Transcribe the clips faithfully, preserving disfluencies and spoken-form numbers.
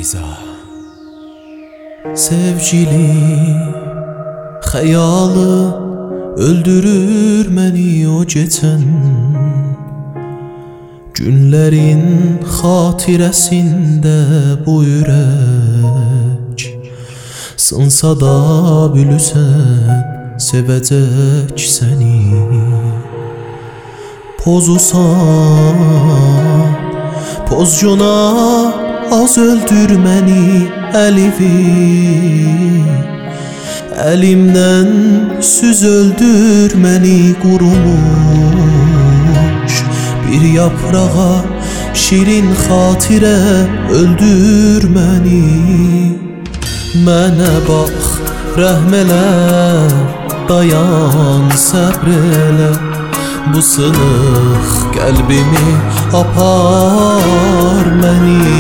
Rıza. Sevgili xəyalı öldürür məni o geçən günlərin xatirəsində bu ürək sınsa da bilürsən sevəcək səni. Pozusan pozcuna az öldür məni əlivi, əlimdən süz öldür məni qurumuş bir yaprağa şirin xatirə öldür məni. Mənə bax rəhm elə, dayan səbr elə, bu sınıq qəlbimi apar məni.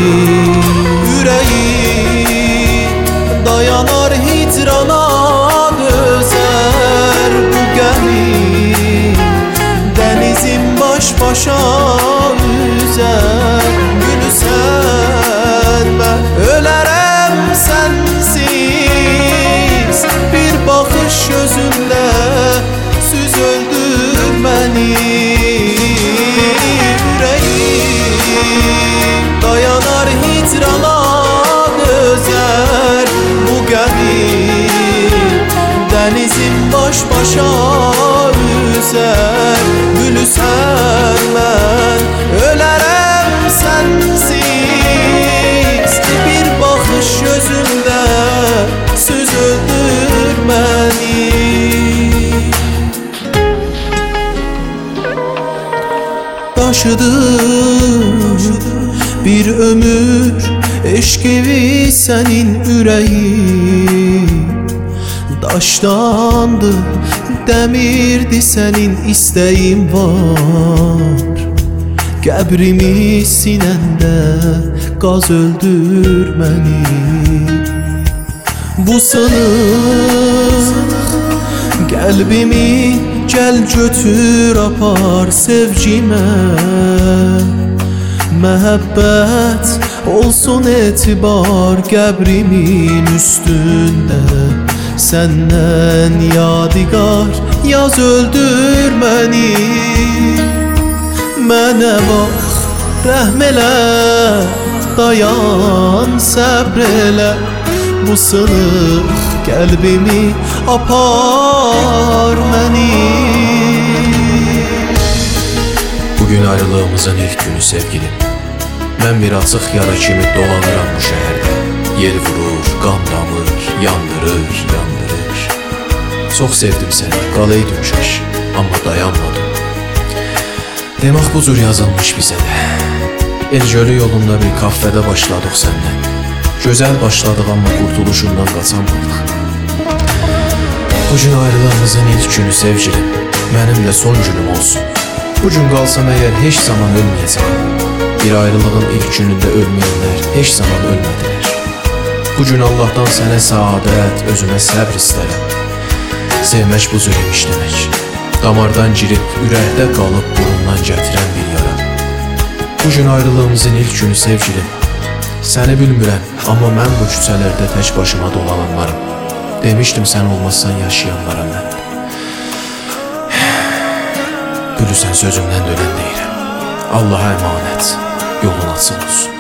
Ürəyim dayanar hicrana dözər bu gəmi, dənizim baş başa üzər gülüsən mən ölərəm sənsiz, bir baxış gözündə süz öldür məni. Ürəyim dayanar hicrana dözər bu gəmi, dənizim baş başa üzər gülüsən mən ölərəm sənsiz, bir baxış gözündə söz öldür məni. Daşıdır bir ömür eşqivi sənin ürəyin, daşdandı dəmirdi sənin istəyin var, qəbrimi sinəndə qaz öldür məni. Bu sınıq qəlbimi gəl götür apar sevgimə, məhəbbət olsun etibar qəbrimin üstündə, səndən yadigar yaz öldür məni. Mənə bax rəhm elə, dayan səbr elə, bu sınıq qəlbimi apar məni. Bugün ayrılığımızın ilk günü sevgilim. Mən bir açıq yara kimi dolanıram bu şəhərdə. Yel vurur, qan damır, yandırır, yandırır. Çox sevdim səni, qalaydın kaş, amma dayanmadım. Demək bu cür yazılmış bizə də. El-gölü yolunda bir kafədə başladıq səndən. Gözəl başladıq, amma qurtuluşundan qaçamadıq. Bugün ayrılığımızın ilk günü sevgilim, mənim də son günüm olsun. Bugün qalsam əgər heç zaman ölməyəcəm. Bir ayrılığın ilk günündə ölməyənlər heç zaman ölmədilər. Bugün Allahdan sənə saadət, özümə səbr istərəm. Sevmək bu cür imiş demək, damardan girib ürəkdə qalıb burundan gətirən bir yara. Bugün ayrılığımızın ilk günü sevgilim, səni bilmirəm, amma mən bu küçələrdə tək başıma dolananlarım. Demişdim sən olmazsan yaşayanlara mən. Bilirsən sözümdən dönən deyirəm. Allaha əmanət, yolun açıq olsun.